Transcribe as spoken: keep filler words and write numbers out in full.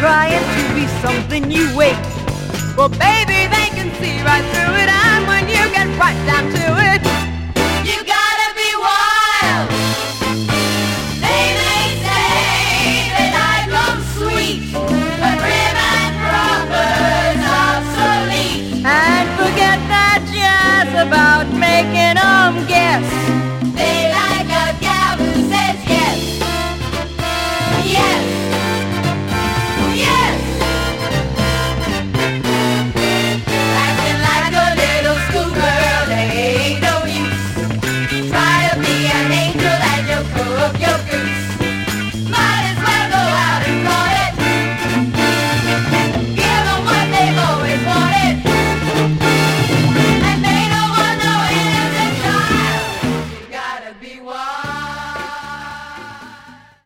trying to be something you wait. Well, baby, they can see right through it, and when you get right down to it, you gotta be wild. They may say that I come sweet, but prim and proper's obsolete. And forget that jazz about making 'em guess.